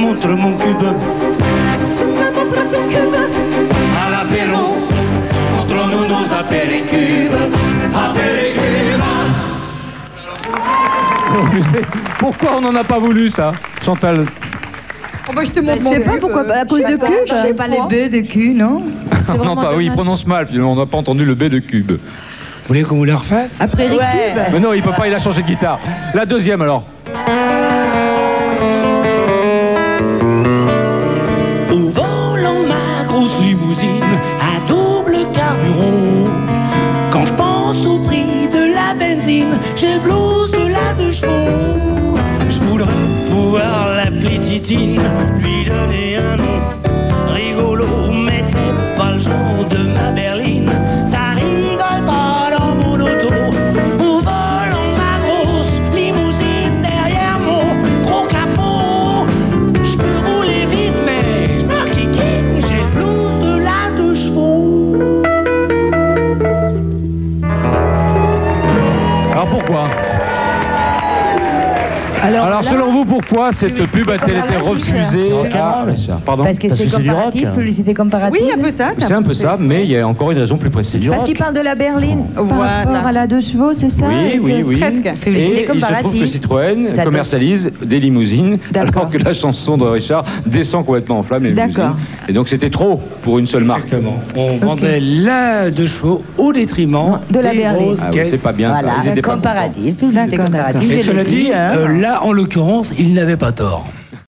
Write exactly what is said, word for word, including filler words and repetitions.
montre mon cube. Tu me montres ton cube. À l'apéro, montrons-nous nos apéricubes. Apéricubes. Pourquoi on n'en a pas voulu, ça, Chantal? Oh bah je te montre Je sais pas pourquoi, à cause de cube. Je sais pas les bœufs de cul, non? Non, pas, oui, il prononce mal, finalement, on n'a pas entendu le B de cube. Vous voulez qu'on vous le refasse? Après Rick Ouais. Cube. Mais non, il peut pas, il a changé de guitare. La deuxième, alors. Au volant ma grosse limousine à double carburant. Quand je pense au prix de la benzine, j'ai le blues de la deux chevaux. Je voudrais pouvoir l'appeler Titine, lui donner un nom rigolo, mais c'est pas le genre de ma berline. Ça rigole pas dans mon auto. Au volant ma grosse limousine derrière mon gros capot. Je peux rouler vite mais je m'enquiquine, j'ai le blues de la deux chevaux. Alors pourquoi? Alors, Alors là, selon vous, pourquoi cette Oui, pub a-t-elle été comme refusée C'est à... rock'n'roll. Pardon? Parce que Parce c'est que c'est du comparatif, rock. publicité comparative. Oui, un peu ça. C'est un peu ça, mais il y a encore une raison plus précise. parce qu'il parle de la berline par Voilà. rapport à la deux chevaux, c'est ça? Oui, Et que- oui, oui. Presque. Publicité Et il se trouve comparative. que Citroën Ça commercialise des limousines, D'accord. alors que la chanson de Richard descend complètement en flamme les D'accord. limousines. Et donc c'était trop pour une seule marque. Exactement. On vendait la deux chevaux au détriment De la des berline. grosses Ah oui, caisses. c'est pas bien ça. Voilà, Ils étaient pas contents. comparatif, publicité D'accord, comparative. d'accord. Et je cela l'ai dit, hein. euh, là, en l'occurrence, il n'avait pas tort.